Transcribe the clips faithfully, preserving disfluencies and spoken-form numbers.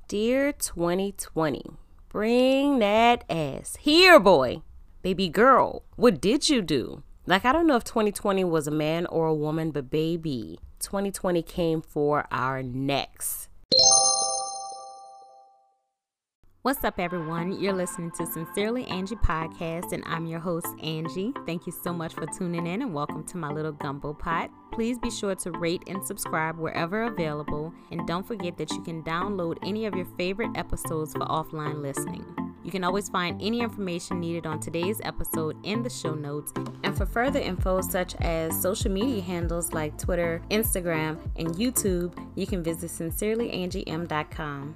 Dear twenty twenty, bring that ass here, boy. Baby girl, what did you do? Like, I don't know if twenty twenty was a man or a woman, but baby, twenty twenty came for our necks. What's up, everyone? You're listening to Sincerely Angie Podcast, and I'm your host, Angie. Thank you so much for tuning in, and welcome to my little gumbo pot. Please be sure to rate and subscribe wherever available, and don't forget that you can download any of your favorite episodes for offline listening. You can always find any information needed on today's episode in the show notes, and for further info such as social media handles like Twitter, Instagram, and YouTube, you can visit sincerely angie m dot com.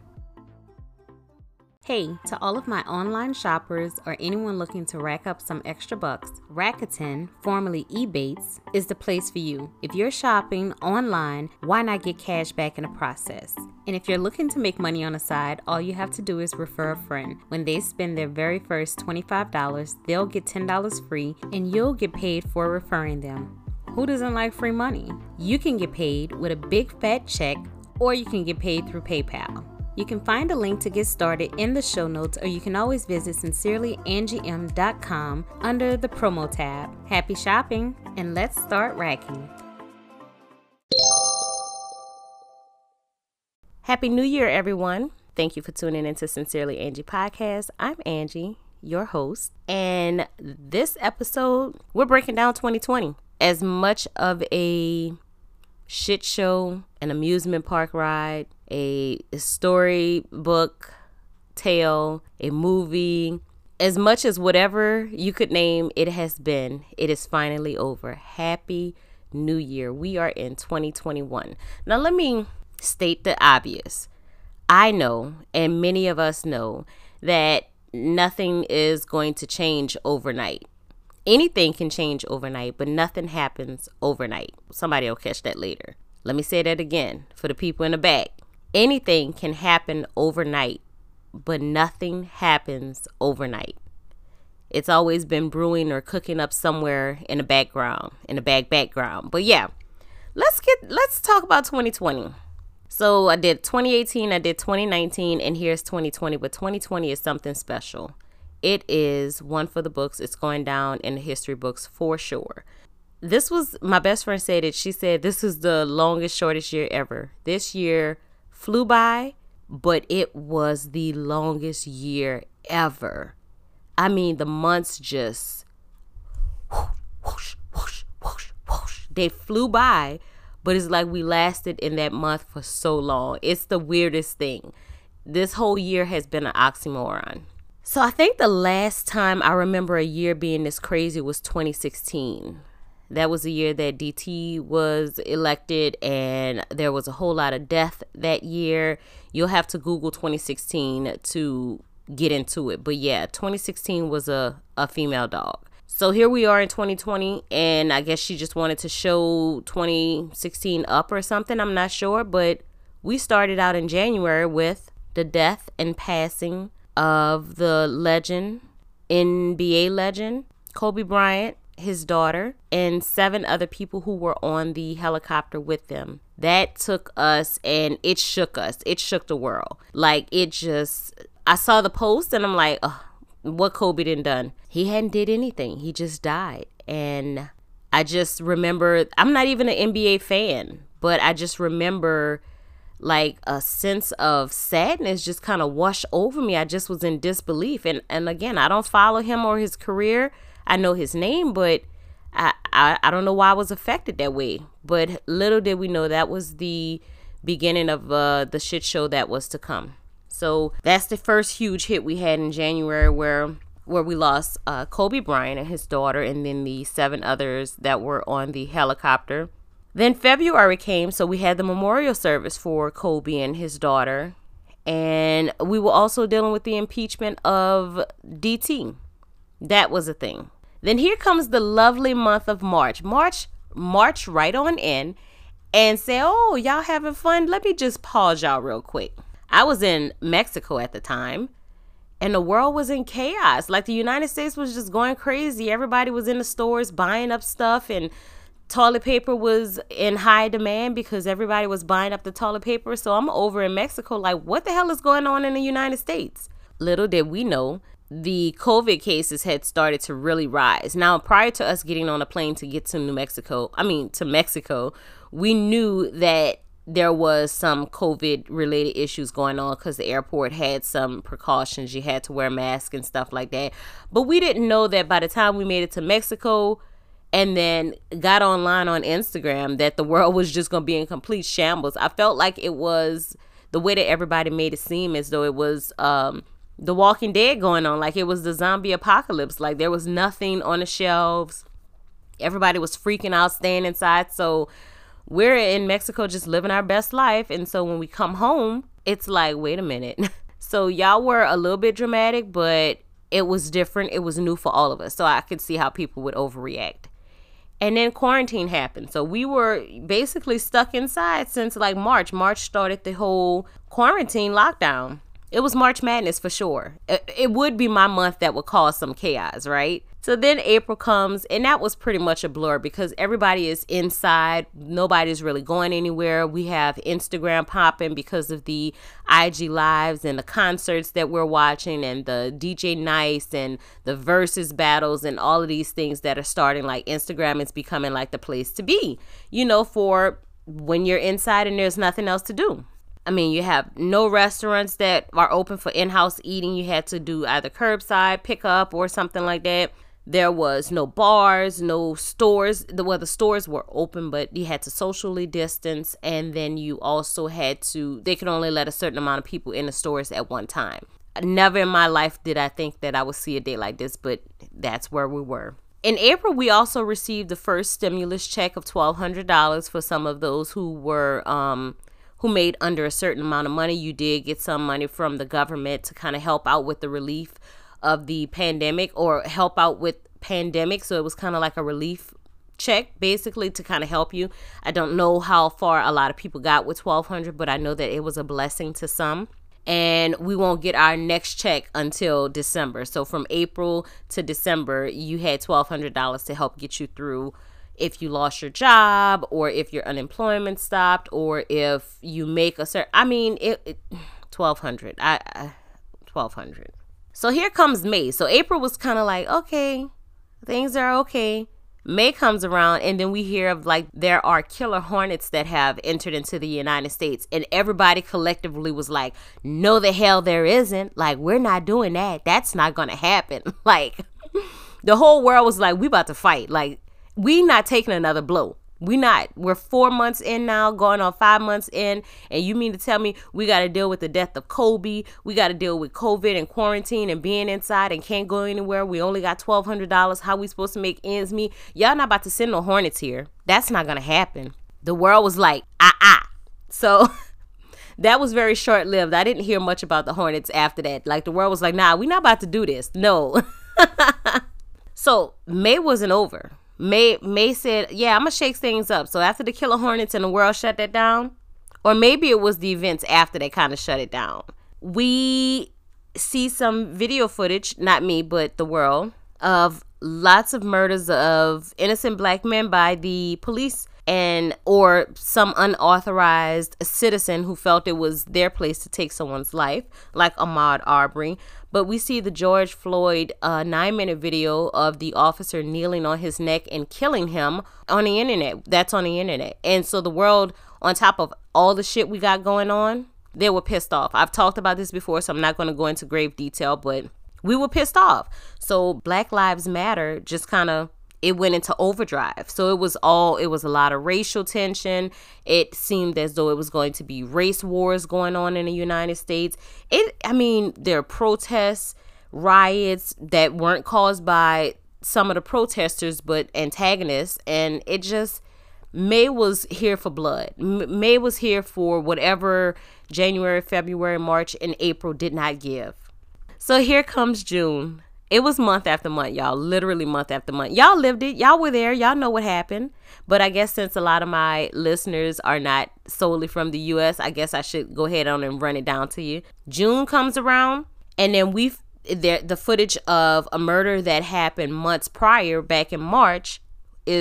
Hey, to all of my online shoppers or anyone looking to rack up some extra bucks, Rakuten, formerly Ebates, is the place for you. If you're shopping online, why not get cash back in the process? And if you're looking to make money on the side, all you have to do is refer a friend. When they spend their very first twenty-five dollars, they'll get ten dollars free, and you'll get paid for referring them. Who doesn't like free money? You can get paid with a big fat check, or you can get paid through PayPal. You can find a link to get started in the show notes, or you can always visit sincerely angie m dot com under the promo tab. Happy shopping, and let's start racking. Happy New Year, everyone. Thank you for tuning into Sincerely Angie Podcast. I'm Angie, your host, and this episode, we're breaking down twenty twenty. As much of a shit show, an amusement park ride, a storybook tale, a movie, as much as whatever you could name, it has been, it is finally over. Happy New Year. We are in twenty twenty-one. Now, let me state the obvious. I know, and many of us know, that nothing is going to change overnight. Anything can change overnight, but nothing happens overnight. Somebody will catch that later. Let me say that again for the people in the back. Anything can happen overnight, but nothing happens overnight. It's always been brewing or cooking up somewhere in the background, in the back background. But yeah, let's get let's talk about twenty twenty. So I did twenty eighteen, I did twenty nineteen, and here's twenty twenty. But twenty twenty is something special. It is one for the books. It's going down in the history books for sure. This was, my best friend said it. She said, this is the longest, shortest year ever. This year flew by, but it was the longest year ever. I mean, the months just whoosh, whoosh, whoosh, whoosh, whoosh. They flew by, but it's like we lasted in that month for so long. It's the weirdest thing. This whole year has been an oxymoron. So I think the last time I remember a year being this crazy was twenty sixteen. That was the year that D T was elected, and there was a whole lot of death that year. You'll have to Google twenty sixteen to get into it. But yeah, twenty sixteen was a, a female dog. So here we are in twenty twenty, and I guess she just wanted to show twenty sixteen up or something. I'm not sure, but we started out in January with the death and passing of the legend, N B A legend, Kobe Bryant, his daughter, and seven other people who were on the helicopter with them. That took us, and it shook us. It shook the world. Like, it just, I saw the post, and I'm like, oh, what Kobe done done? He hadn't did anything. He just died. And I just remember, I'm not even an N B A fan, but I just remember like a sense of sadness just kind of washed over me. I just was in disbelief. And and again, I don't follow him or his career. I know his name, but I, I, I don't know why I was affected that way. But little did we know that was the beginning of uh, the shit show that was to come. So that's the first huge hit we had in January where where we lost uh, Kobe Bryant and his daughter, and then the seven others that were on the helicopter. Then February came, so we had the memorial service for Kobe and his daughter. And we were also dealing with the impeachment of D T. That was a thing. Then here comes the lovely month of March. March, March right on in and say, oh, y'all having fun? Let me just pause y'all real quick. I was in Mexico at the time, and the world was in chaos. Like, the United States was just going crazy. Everybody was in the stores buying up stuff, and Toilet paper was in high demand because everybody was buying up the toilet paper. So I'm over in Mexico like, what the hell is going on in the United States? Little did we know, the COVID cases had started to really rise. Now, prior to us getting on a plane to get to New Mexico, I mean, to Mexico, we knew that there was some COVID related issues going on because the airport had some precautions. You had to wear a mask and stuff like that. But we didn't know that by the time we made it to Mexico and then got online on Instagram that the world was just going to be in complete shambles. I felt like it was the way that everybody made it seem as though it was um, The Walking Dead going on, like it was the zombie apocalypse. Like there was nothing on the shelves. Everybody was freaking out, staying inside. So we're in Mexico just living our best life. And so when we come home, it's like, wait a minute. So y'all were a little bit dramatic, but it was different. It was new for all of us. So I could see how people would overreact. And then quarantine happened. So we were basically stuck inside since like March. March started the whole quarantine lockdown. It was March Madness for sure. It, it would be my month that would cause some chaos, right? So then April comes, and that was pretty much a blur because everybody is inside. Nobody's really going anywhere. We have Instagram popping because of the I G lives and the concerts that we're watching and the D J Nice and the versus battles and all of these things that are starting. Like Instagram is becoming like the place to be, you know, for when you're inside and there's nothing else to do. I mean, you have no restaurants that are open for in-house eating. You had to do either curbside pickup or something like that. There was no bars, no stores. The, well, the stores were open, but you had to socially distance. And then you also had to, they could only let a certain amount of people in the stores at one time. Never in my life did I think that I would see a day like this, but that's where we were. In April, we also received the first stimulus check of twelve hundred dollars for some of those who were, um, who made under a certain amount of money. You did get some money from the government to kind of help out with the relief of the pandemic or help out with pandemic. So it was kind of like a relief check basically to kind of help you. I don't know how far a lot of people got with twelve hundred, but I know that it was a blessing to some. And we won't get our next check until December. So from April to December, you had twelve hundred dollars to help get you through if you lost your job or if your unemployment stopped or if you make a certain, I mean, it, it twelve hundred, I, I twelve hundred. So here comes May. So April was kind of like, okay, things are okay. May comes around and then we hear of like there are killer hornets that have entered into the United States, and everybody collectively was like, no, the hell there isn't. Like, we're not doing that. That's not going to happen. Like the whole world was like, we about to fight. Like, we not taking another blow. We not. We're four months in now, going on five months in. And you mean to tell me we got to deal with the death of Kobe? We got to deal with COVID and quarantine and being inside and can't go anywhere. We only got twelve hundred dollars. How we supposed to make ends meet? Y'all not about to send no hornets here. That's not going to happen. The world was like, ah, ah. So that was very short lived. I didn't hear much about the hornets after that. Like the world was like, nah, we not about to do this. No. So May wasn't over. May May said, yeah, I'm going to shake things up. So after the killer hornets and the world shut that down, or maybe it was the events after they kind of shut it down, we see some video footage, not me, but the world, of lots of murders of innocent black men by the police and or some unauthorized citizen who felt it was their place to take someone's life, like Ahmaud Arbery. But we see the George Floyd uh, nine-minute video of the officer kneeling on his neck and killing him on the internet. That's on the internet. And so the world, on top of all the shit we got going on, they were pissed off. I've talked about this before, so I'm not going to go into grave detail, but we were pissed off. So Black Lives Matter just kind of, it went into overdrive. So it was all, it was a lot of racial tension. It seemed as though it was going to be race wars going on in the United States. It, I mean, there are protests, riots that weren't caused by some of the protesters, but antagonists. And it just, May was here for blood. M- May was here for whatever January, February, March, and April did not give. So here comes June. It was month after month, y'all. Literally month after month. Y'all lived it. Y'all were there. Y'all know what happened. But I guess since a lot of my listeners are not solely from the U S, I guess I should go ahead on and run it down to you. June comes around, and then we the, the footage of a murder that happened months prior, back in March, is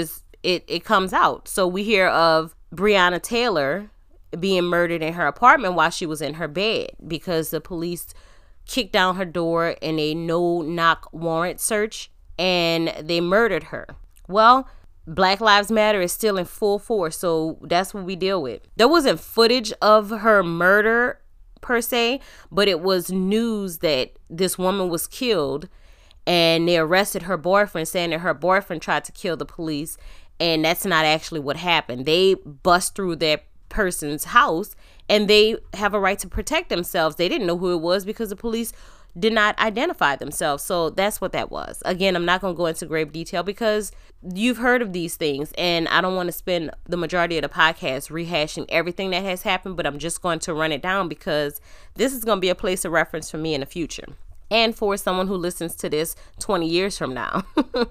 it, it comes out. So we hear of Breonna Taylor being murdered in her apartment while she was in her bed because the police kicked down her door in a no-knock warrant search and they murdered her. Well, Black Lives Matter is still in full force, so that's what we deal with. There wasn't footage of her murder per se, but it was news that this woman was killed and they arrested her boyfriend, saying that her boyfriend tried to kill the police, and that's not actually what happened. They bust through that person's house and they have a right to protect themselves. They didn't know who it was because the police did not identify themselves. So that's what that was. Again, I'm not going to go into grave detail because you've heard of these things and I don't want to spend the majority of the podcast rehashing everything that has happened, but I'm just going to run it down because this is going to be a place of reference for me in the future and for someone who listens to this twenty years from now.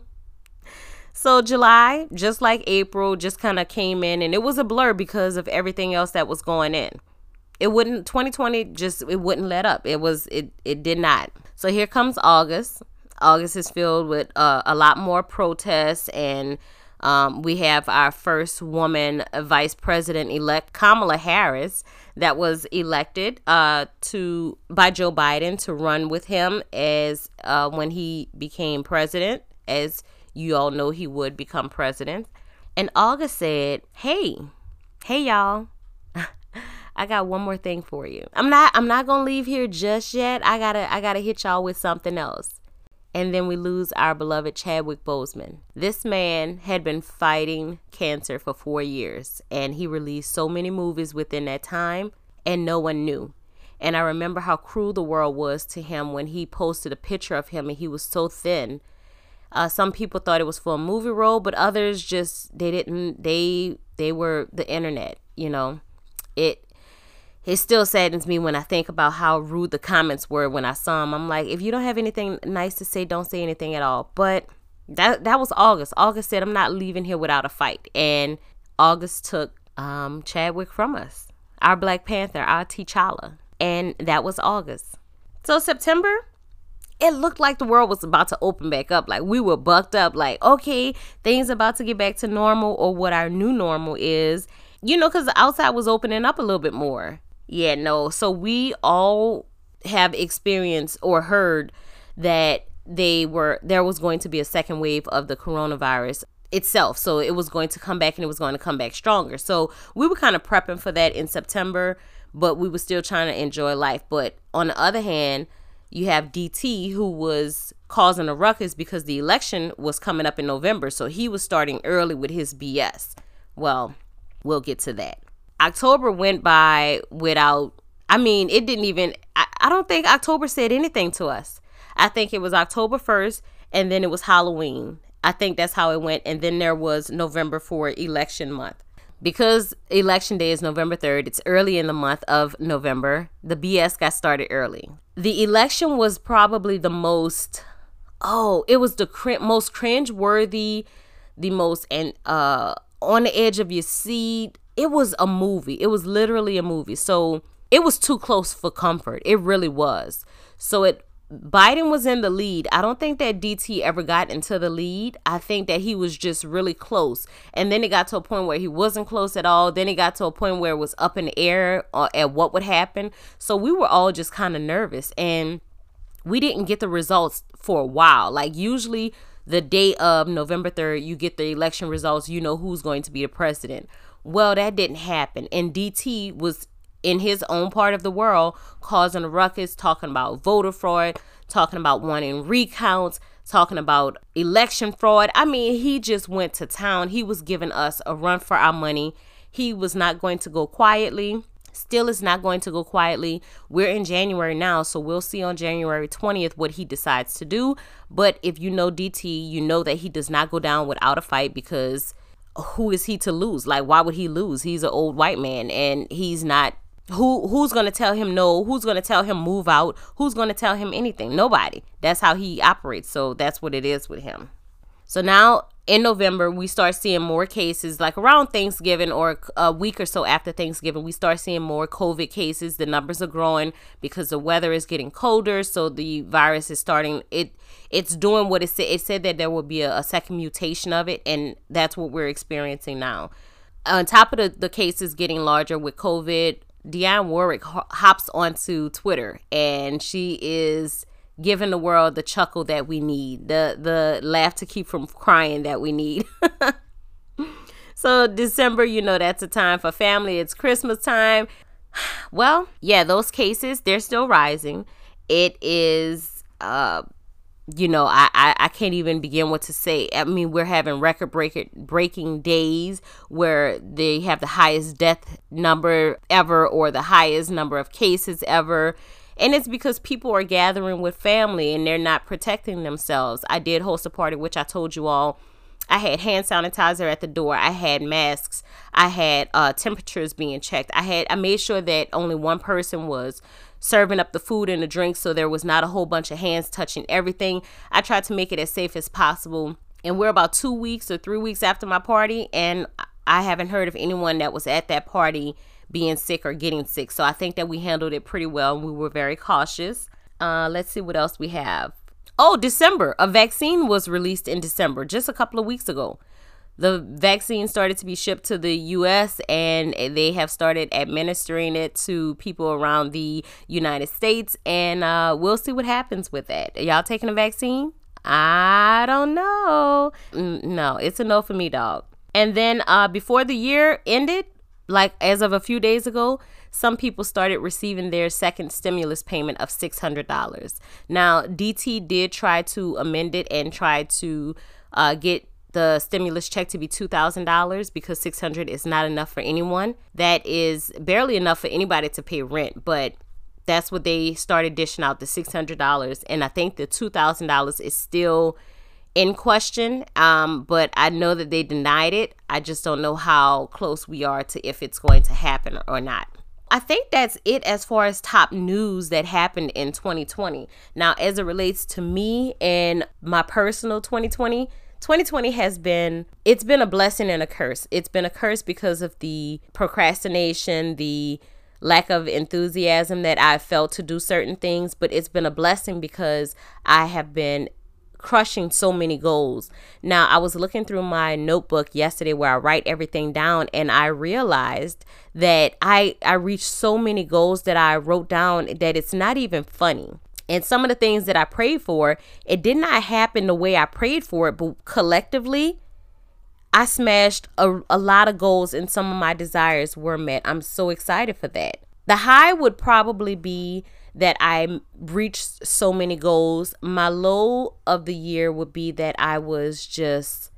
So July, just like April, just kind of came in and it was a blur because of everything else that was going in. It wouldn't, twenty twenty just, it wouldn't let up. It was, it, it did not. So here comes August. August is filled with uh, a lot more protests, and um, we have our first woman vice president-elect, Kamala Harris, that was elected uh, to by Joe Biden to run with him as uh, when he became president. As you all know, he would become president. And August said, hey, hey, y'all. I got one more thing for you. I'm not I'm not gonna leave here just yet. I gotta I gotta hit y'all with something else. And then we lose our beloved Chadwick Boseman. This man had been fighting cancer for four years and he released so many movies within that time and no one knew. And I remember how cruel the world was to him when he posted a picture of him and he was so thin. Uh, some people thought it was for a movie role, but others just, they didn't, they, they were the internet, you know. It, It still saddens me when I think about how rude the comments were when I saw him. I'm like, if you don't have anything nice to say, don't say anything at all. But that that was August. August said, I'm not leaving here without a fight. And August took um, Chadwick from us, our Black Panther, our T'Challa. And that was August. So September, it looked like the world was about to open back up. Like we were bucked up like, okay, things about to get back to normal or what our new normal is. You know, because the outside was opening up a little bit more. Yeah, no. So we all have experienced or heard that they were there was going to be a second wave of the coronavirus itself. So it was going to come back and it was going to come back stronger. So we were kind of prepping for that in September, but we were still trying to enjoy life. But on the other hand, you have D T who was causing a ruckus because the election was coming up in November. So he was starting early with his B S. Well, we'll get to that. October went by without, I mean, it didn't even, I, I don't think October said anything to us. I think it was October first and then it was Halloween. I think that's how it went. And then there was November for election month. Because election day is November third, it's early in the month of November. The B S got started early. The election was probably the most, oh, it was the cr- most cringe-worthy, the most and uh, on the edge of your seat. It was a movie. It was literally a movie. So it was too close for comfort. It really was. So it Biden was in the lead. I don't think that D T ever got into the lead. I think that he was just really close. And then it got to a point where he wasn't close at all. Then it got to a point where it was up in the air uh, at what would happen. So we were all just kind of nervous. And we didn't get the results for a while. Like usually the day of November third, you get the election results. You know who's going to be the president. Well, that didn't happen. And D T was in his own part of the world causing a ruckus, talking about voter fraud, talking about wanting recounts, talking about election fraud. I mean, he just went to town. He was giving us a run for our money. He was not going to go quietly. Still is not going to go quietly. We're in January now, so we'll see on January twentieth what he decides to do. But if you know D T, you know that he does not go down without a fight because who is he to lose? Like, why would he lose? He's an old white man and he's not. Who who's going to tell him no? Who's going to tell him move out? Who's going to tell him anything? Nobody. That's how he operates. So that's what it is with him. So now in November, we start seeing more cases, like around Thanksgiving or a week or so after Thanksgiving, we start seeing more COVID cases. The numbers are growing because the weather is getting colder. So the virus is starting, it it's doing what it said. It said that there will be a, a second mutation of it. And that's what we're experiencing now. On top of the, the cases getting larger with COVID, Dionne Warwick hops onto Twitter and she is giving the world the chuckle that we need, the the laugh to keep from crying that we need. So December, you know, that's a time for family. It's Christmas time. Well, yeah, those cases, they're still rising. It is, uh, you know, I, I, I can't even begin what to say. I mean, we're having record breaking breaking days where they have the highest death number ever or the highest number of cases ever. And it's because people are gathering with family and they're not protecting themselves. I did host a party, which I told you all. I had hand sanitizer at the door. I had masks. I had uh, temperatures being checked. I had I made sure that only one person was serving up the food and the drinks, so there was not a whole bunch of hands touching everything. I tried to make it as safe as possible. And we're about two weeks or three weeks after my party, and I haven't heard of anyone that was at that party being sick or getting sick. So I think that we handled it pretty well. We were very cautious. Uh, let's see what else we have. Oh, December. A vaccine was released in December, just a couple of weeks ago. The vaccine started to be shipped to the U S and they have started administering it to people around the United States. And uh, we'll see what happens with that. Are y'all taking a vaccine? I don't know. No, it's a no for me, dog. And then uh, before the year ended, like as of a few days ago, some people started receiving their second stimulus payment of six hundred dollars. Now, D T did try to amend it and try to uh, get the stimulus check to be two thousand dollars because six hundred dollars is not enough for anyone. That is barely enough for anybody to pay rent, but that's what they started dishing out, the six hundred dollars. And I think the two thousand dollars is still in question, um, but I know that they denied it. I just don't know how close we are to if it's going to happen or not. I think that's it as far as top news that happened in twenty twenty. Now, as it relates to me and my personal twenty twenty, twenty twenty has been, it's been a blessing and a curse. It's been a curse because of the procrastination, the lack of enthusiasm that I felt to do certain things, but it's been a blessing because I have been crushing so many goals. Now, I was looking through my notebook yesterday where I write everything down, and I realized that I, I reached so many goals that I wrote down that it's not even funny. And some of the things that I prayed for, it did not happen the way I prayed for it, but collectively, I smashed a, a lot of goals and some of my desires were met. I'm so excited for that. The high would probably be that I reached so many goals. My low of the year would be that I was just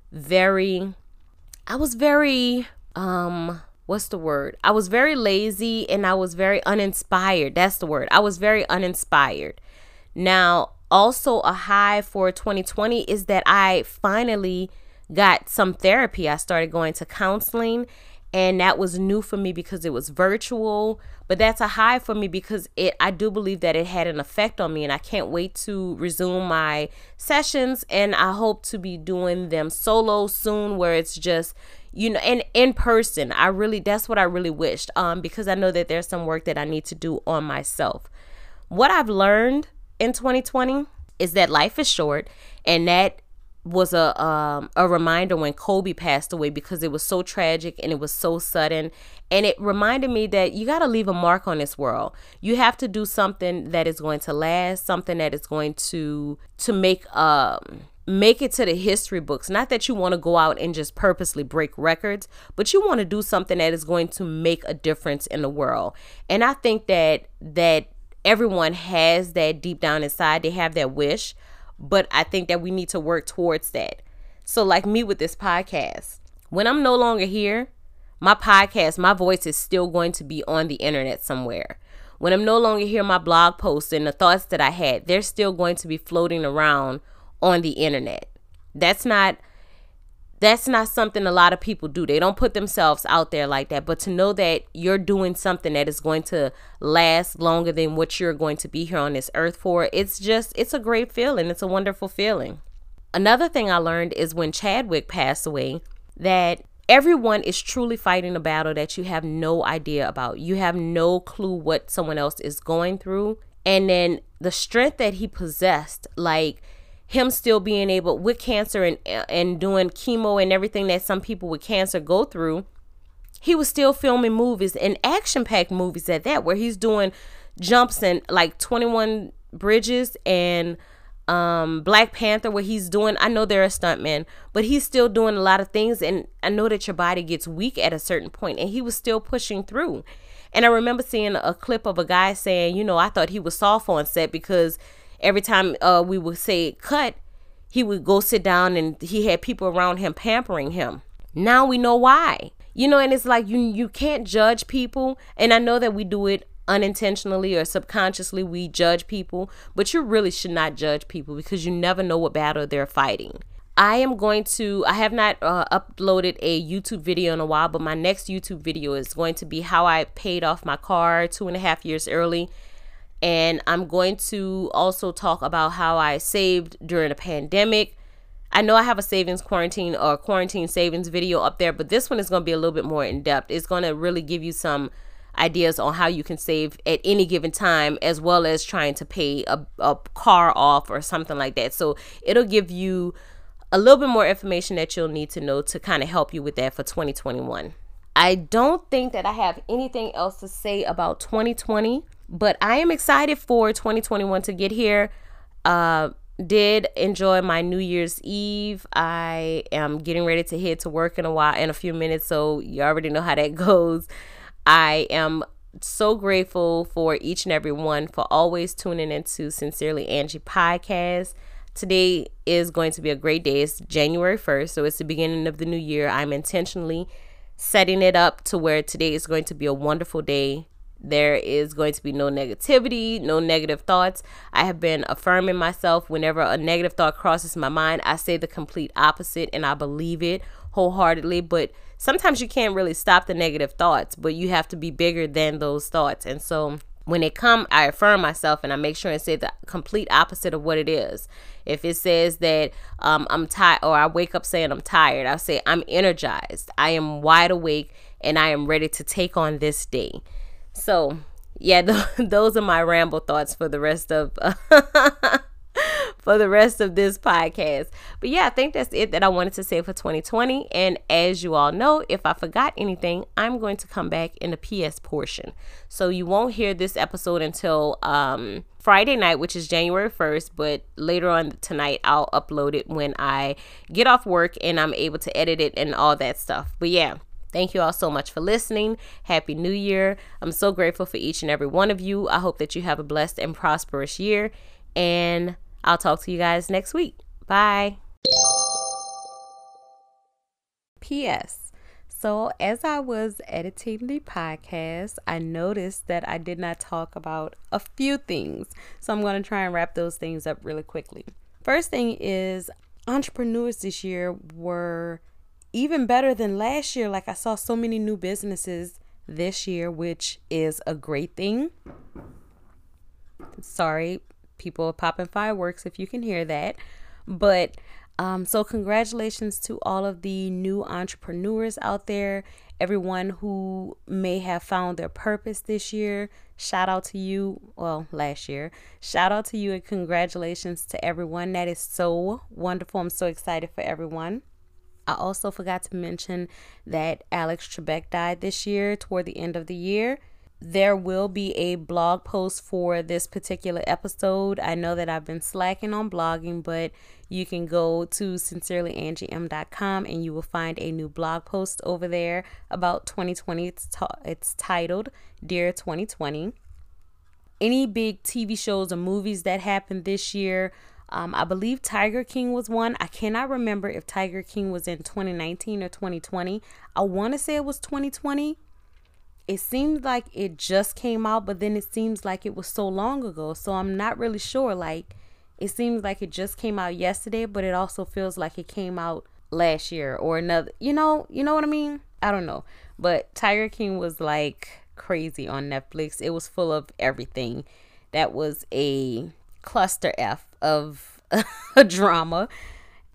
very, I was very, um, what's the word? I was very lazy and I was very uninspired. That's the word. I was very uninspired. Now, also a high for twenty twenty is that I finally got some therapy. I started going to counseling, and that was new for me because it was virtual. But that's a high for me because it I do believe that it had an effect on me, and I can't wait to resume my sessions, and I hope to be doing them solo soon where it's just, you know, and in person. I really, that's what I really wished, um, because I know that there's some work that I need to do on myself. What I've learned in twenty twenty is that life is short, and that was a um a reminder when Kobe passed away because it was so tragic and it was so sudden, and it reminded me that you got to leave a mark on this world. You have to do something that is going to last, something that is going to to make um make it to the history books. Not that you want to go out and just purposely break records, but you want to do something that is going to make a difference in the world. And I think that that everyone has that deep down inside. They have that wish. But I think that we need to work towards that. So like me with this podcast, when I'm no longer here, my podcast, my voice is still going to be on the internet somewhere. When I'm no longer here, my blog posts and the thoughts that I had, they're still going to be floating around on the internet. That's not, that's not something a lot of people do. They don't put themselves out there like that. But to know that you're doing something that is going to last longer than what you're going to be here on this earth for, it's just, it's a great feeling. It's a wonderful feeling. Another thing I learned is when Chadwick passed away, that everyone is truly fighting a battle that you have no idea about. You have no clue what someone else is going through. And then the strength that he possessed, like him still being able with cancer and and doing chemo and everything that some people with cancer go through, he was still filming movies and action-packed movies at that, where he's doing jumps in like twenty-one Bridges and um Black Panther, where he's doing, I know they're a stuntman, but he's still doing a lot of things. And I know that your body gets weak at a certain point, and he was still pushing through. And I remember seeing a clip of a guy saying, you know, I thought he was soft on set because every time uh, we would say cut, he would go sit down and he had people around him pampering him. Now we know why. You know, and it's like you you can't judge people. And I know that we do it unintentionally or subconsciously. We judge people, but you really should not judge people because you never know what battle they're fighting. I am going to, I have not uh, uploaded a YouTube video in a while, but my next YouTube video is going to be how I paid off my car two and a half years early. And I'm going to also talk about how I saved during the pandemic. I know I have a savings quarantine or quarantine savings video up there, but this one is going to be a little bit more in depth. It's going to really give you some ideas on how you can save at any given time, as well as trying to pay a, a car off or something like that. So it'll give you a little bit more information that you'll need to know to kind of help you with that for twenty twenty-one. I don't think that I have anything else to say about twenty twenty, but I am excited for twenty twenty-one to get here. Uh, did enjoy my New Year's Eve. I am getting ready to head to work in a while, in a few minutes, so you already know how that goes. I am so grateful for each and every one for always tuning into Sincerely Angie podcast. Today is going to be a great day. It's January first, so it's the beginning of the new year. I'm intentionally setting it up to where today is going to be a wonderful day. There is going to be no negativity, no negative thoughts. I have been affirming myself. Whenever a negative thought crosses my mind, I say the complete opposite, and I believe it wholeheartedly. But sometimes you can't really stop the negative thoughts, but you have to be bigger than those thoughts. And so when they come, I affirm myself, and I make sure and say the complete opposite of what it is. If it says that um, I'm tired, or I wake up saying I'm tired, I'll say I'm energized. I am wide awake, and I am ready to take on this day. So, yeah, th- those are my ramble thoughts for the rest of for the rest of this podcast. But yeah, I think that's it that I wanted to say for twenty twenty. And as you all know, if I forgot anything, I'm going to come back in the P S portion. So you won't hear this episode until um, Friday night, which is January first. But later on tonight, I'll upload it when I get off work and I'm able to edit it and all that stuff. But yeah. Thank you all so much for listening. Happy New Year. I'm so grateful for each and every one of you. I hope that you have a blessed and prosperous year. And I'll talk to you guys next week. Bye. P S. So as I was editing the podcast, I noticed that I did not talk about a few things. So I'm going to try and wrap those things up really quickly. First thing is, entrepreneurs this year were even better than last year. Like, I saw so many new businesses this year, which is a great thing. Sorry, people are popping fireworks if you can hear that. But um, so congratulations to all of the new entrepreneurs out there. Everyone who may have found their purpose this year. Shout out to you. Well, last year. Shout out to you and congratulations to everyone. That is so wonderful. I'm so excited for everyone. I also forgot to mention that Alex Trebek died this year toward the end of the year. There will be a blog post for this particular episode. I know that I've been slacking on blogging, but you can go to sincerely angie m dot com and you will find a new blog post over there about twenty twenty. It's, t- it's titled Dear twenty twenty. Any big T V shows or movies that happened this year, Um, I believe Tiger King was one. I cannot remember if Tiger King was in twenty nineteen or twenty twenty. I want to say it was twenty twenty. It seems like it just came out, but then it seems like it was so long ago. So I'm not really sure. Like, it seems like it just came out yesterday, but it also feels like it came out last year or another. You know, you know what I mean? I don't know. But Tiger King was like crazy on Netflix. It was full of everything. That was a cluster F of a drama.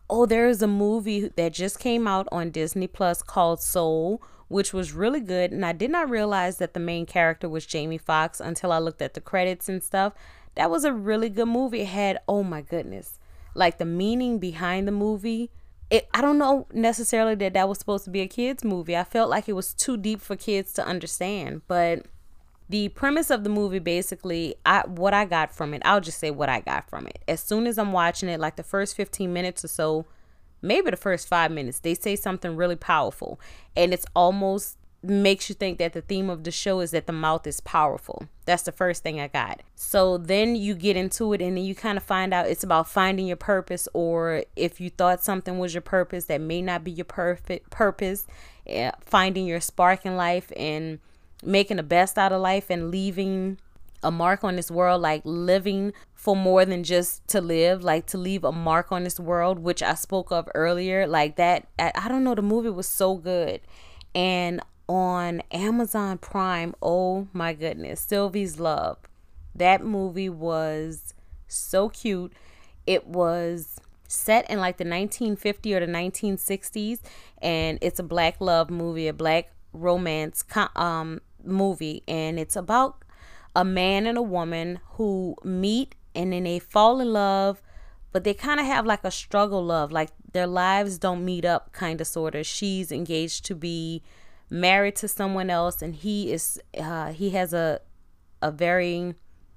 Oh, there is a movie that just came out on Disney Plus called Soul, which was really good. And I did not realize that the main character was Jamie Foxx until I looked at the credits and stuff. That was a really good movie. It had, oh my goodness, like the meaning behind the movie. It, I don't know necessarily that that was supposed to be a kid's movie. I felt like it was too deep for kids to understand. But the premise of the movie, basically, I what I got from it, I'll just say what I got from it. As soon as I'm watching it, like the first fifteen minutes or so, maybe the first five minutes, they say something really powerful. And it's almost makes you think that the theme of the show is that the mouth is powerful. That's the first thing I got. So then you get into it and then you kind of find out it's about finding your purpose, or if you thought something was your purpose, that may not be your perfect purpose. Yeah, finding your spark in life and making the best out of life and leaving a mark on this world, like living for more than just to live, like to leave a mark on this world, which I spoke of earlier. Like that, I, I don't know, the movie was so good. And on Amazon Prime, oh my goodness, Sylvie's Love. That movie was so cute. It was set in like the nineteen fifties or the nineteen sixties, and it's a black love movie, a black romance um movie, and it's about a man and a woman who meet and then they fall in love, but they kind of have like a struggle love, like their lives don't meet up, kind of, sort of. She's engaged to be married to someone else, and he is uh he has a a very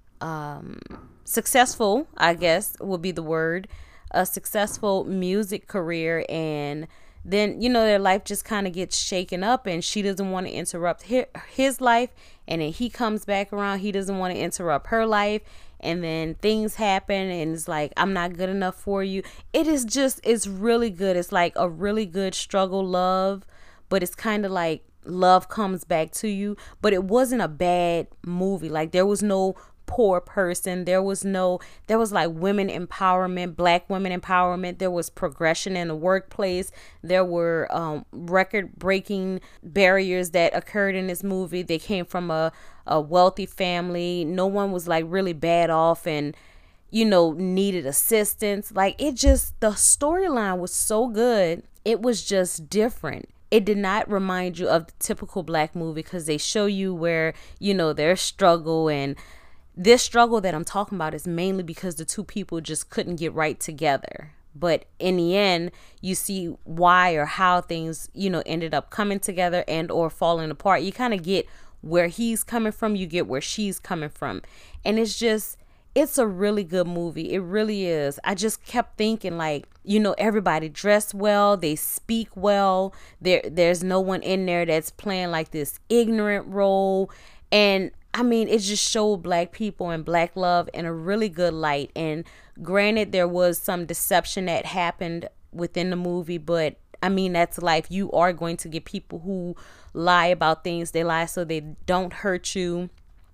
um successful, I guess would be the word, a successful music career. And then, you know, their life just kind of gets shaken up, and she doesn't want to interrupt his, his life, and then he comes back around, he doesn't want to interrupt her life, and then things happen, and it's like, I'm not good enough for you. It is just, it's really good. It's like a really good struggle love, but it's kind of like love comes back to you. But it wasn't a bad movie. Like, there was no poor person. There was no, there was like women empowerment, black women empowerment. There was progression in the workplace. There were um, record breaking barriers that occurred in this movie. They came from a, a wealthy family. No one was like really bad off and, you know, needed assistance. Like, it just, the storyline was so good. It was just different. It did not remind you of the typical black movie, because they show you where, you know, their struggle, and this struggle that I'm talking about is mainly because the two people just couldn't get right together. But in the end, you see why or how things, you know, ended up coming together and or falling apart. You kind of get where he's coming from. You get where she's coming from. And it's just, it's a really good movie. It really is. I just kept thinking, like, you know, everybody dressed well. They speak well. There, there's no one in there that's playing like this ignorant role. And I mean, it just showed black people and black love in a really good light. And granted, there was some deception that happened within the movie, but I mean, that's life. You are going to get people who lie about things. They lie so they don't hurt you,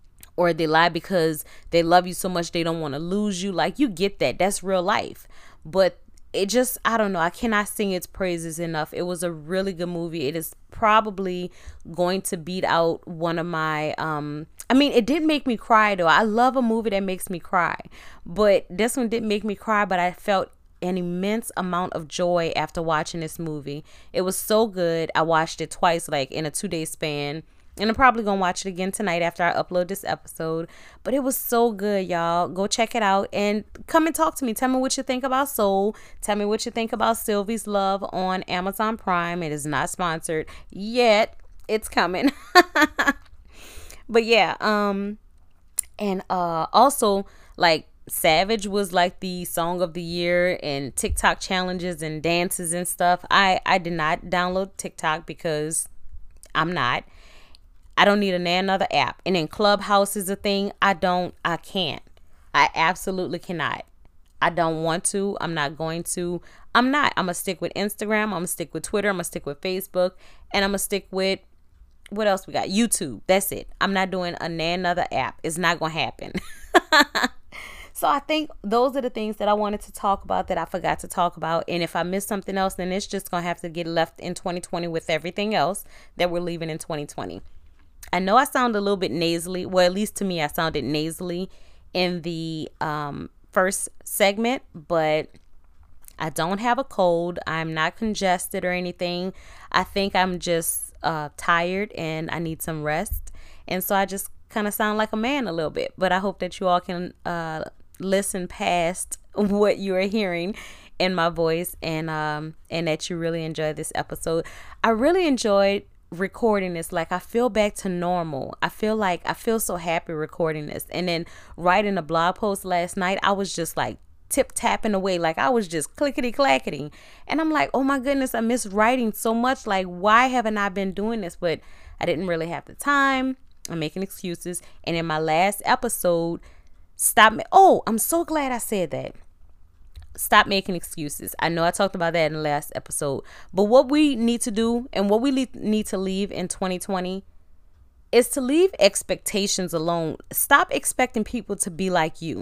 or they lie because they love you so much they don't want to lose you. Like, you get that. That's real life. But it just, I don't know. I cannot sing its praises enough. It was a really good movie. It is probably going to beat out one of my, um, I mean, it didn't make me cry though. I love a movie that makes me cry, but this one didn't make me cry, but I felt an immense amount of joy after watching this movie. It was so good. I watched it twice, like in a two day span. And I'm probably going to watch it again tonight after I upload this episode. But it was so good, y'all. Go check it out and come and talk to me. Tell me what you think about Soul. Tell me what you think about Sylvie's Love on Amazon Prime. It is not sponsored yet. It's coming. But yeah. Um, and uh, also, like, Savage was like the song of the year and TikTok challenges and dances and stuff. I, I did not download TikTok because I'm not. I don't need another app. And then Clubhouse is a thing. I don't, I can't. I absolutely cannot. I don't want to. I'm not going to. I'm not. I'm going to stick with Instagram. I'm going to stick with Twitter. I'm going to stick with Facebook. And I'm going to stick with, what else we got? YouTube. That's it. I'm not doing another app. It's not going to happen. So I think those are the things that I wanted to talk about that I forgot to talk about. And if I missed something else, then it's just going to have to get left in twenty twenty with everything else that we're leaving in twenty twenty. I know I sound a little bit nasally. Well, at least to me, I sounded nasally in the um, first segment, but I don't have a cold. I'm not congested or anything. I think I'm just uh, tired and I need some rest. And so I just kind of sound like a man a little bit. But I hope that you all can uh, listen past what you are hearing in my voice, and um and that you really enjoyed this episode. I really enjoyed recording this. Like, I feel back to normal. I feel like I feel so happy recording this. And then writing a blog post last night, I was just like tip tapping away, like I was just clickety clackety, and I'm like, oh my goodness, I miss writing so much. Like, why haven't I been doing this? But I didn't really have the time. I'm making excuses. And in my last episode, stop me. Oh, I'm so glad I said that. Stop making excuses. I know I talked about that in the last episode, but what we need to do and what we le- need to leave in twenty twenty is to leave expectations alone. Stop expecting people to be like you.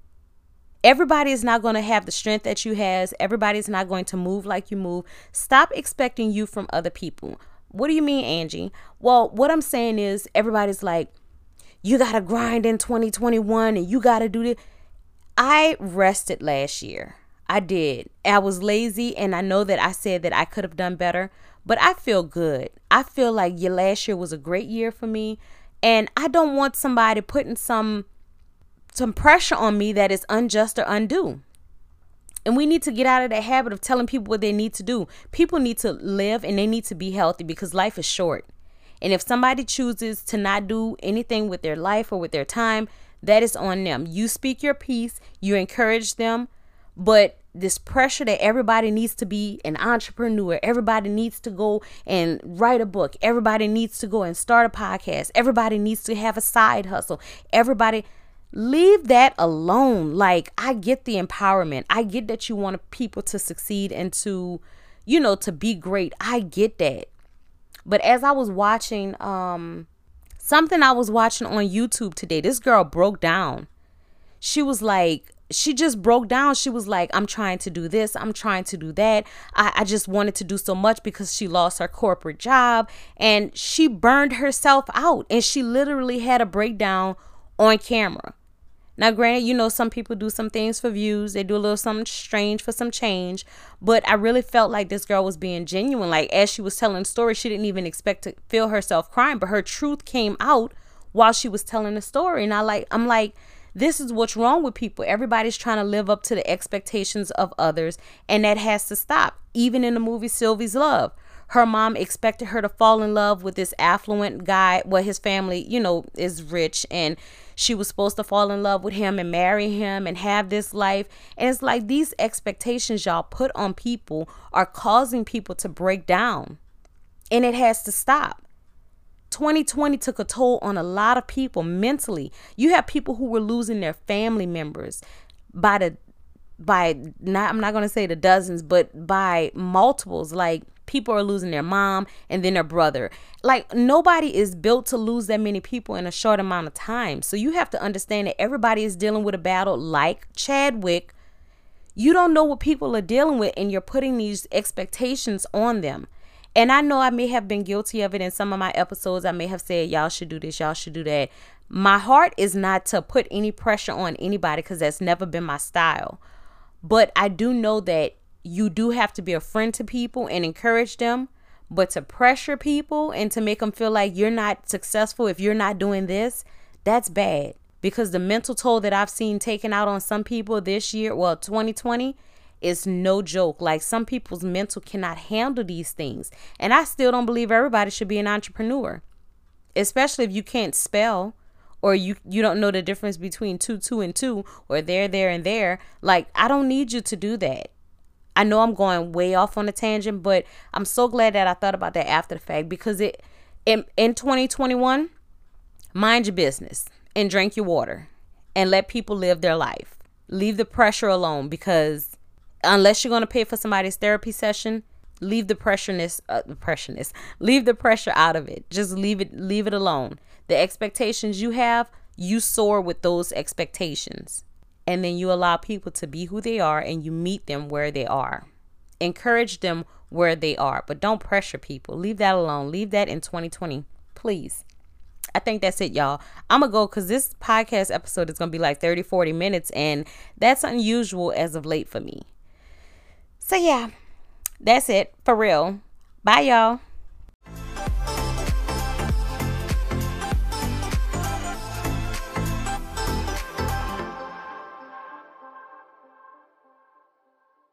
Everybody is not going to have the strength that you has. Everybody is not going to move like you move. Stop expecting you from other people. What do you mean, Angie? Well, what I'm saying is everybody's like, you got to grind in twenty twenty-one and you got to do this. I rested last year. I did. I was lazy, and I know that I said that I could have done better, but I feel good. I feel like your last year was a great year for me, and I don't want somebody putting some some pressure on me that is unjust or undue. And we need to get out of that habit of telling people what they need to do. People need to live and they need to be healthy because life is short. And if somebody chooses to not do anything with their life or with their time, that is on them. You speak your piece, you encourage them, but this pressure that everybody needs to be an entrepreneur, everybody needs to go and write a book, everybody needs to go and start a podcast, everybody needs to have a side hustle, everybody, leave that alone. Like, I get the empowerment. I get that you want people to succeed and to, you know, to be great. I get that. But as I was watching, um, Something I was watching on YouTube today, this girl broke down. She was like, she just broke down. She was like, I'm trying to do this. I'm trying to do that. I, I just wanted to do so much because she lost her corporate job and she burned herself out. And she literally had a breakdown on camera. Now, granted, you know, some people do some things for views. They do a little something strange for some change. But I really felt like this girl was being genuine. Like, as she was telling the story, she didn't even expect to feel herself crying. But her truth came out while she was telling the story. And I like, I'm like, this is what's wrong with people. Everybody's trying to live up to the expectations of others. And that has to stop. Even in the movie Sylvie's Love. Her mom expected her to fall in love with this affluent guy. Well, his family, you know, is rich, and she was supposed to fall in love with him and marry him and have this life. And it's like these expectations y'all put on people are causing people to break down, and it has to stop. twenty twenty took a toll on a lot of people mentally. You have people who were losing their family members by the by not I'm not going to say the dozens, but by multiples. Like, people are losing their mom and then their brother. Like, nobody is built to lose that many people in a short amount of time. So you have to understand that everybody is dealing with a battle like Chadwick. You don't know what people are dealing with, and you're putting these expectations on them. And I know I may have been guilty of it in some of my episodes. I may have said, y'all should do this, y'all should do that. My heart is not to put any pressure on anybody because that's never been my style. But I do know that you do have to be a friend to people and encourage them. But to pressure people and to make them feel like you're not successful if you're not doing this, that's bad. Because the mental toll that I've seen taken out on some people this year, well, twenty twenty, is no joke. Like, some people's mental cannot handle these things. And I still don't believe everybody should be an entrepreneur, especially if you can't spell, or you, you don't know the difference between two, two, and two, or there, there, and there. Like, I don't need you to do that. I know I'm going way off on a tangent, but I'm so glad that I thought about that after the fact, because it in, in twenty twenty-one, mind your business and drink your water and let people live their life. Leave the pressure alone, because unless you're going to pay for somebody's therapy session, leave the pressureness, uh, the pressureness, leave the pressure out of it. Just leave it, leave it alone. The expectations you have, you soar with those expectations. And then you allow people to be who they are, and you meet them where they are. Encourage them where they are, but don't pressure people. Leave that alone. Leave that in twenty twenty, please. I think that's it, y'all. I'm going to go because this podcast episode is going to be like thirty, forty minutes, and that's unusual as of late for me. So yeah, that's it for real. Bye, y'all.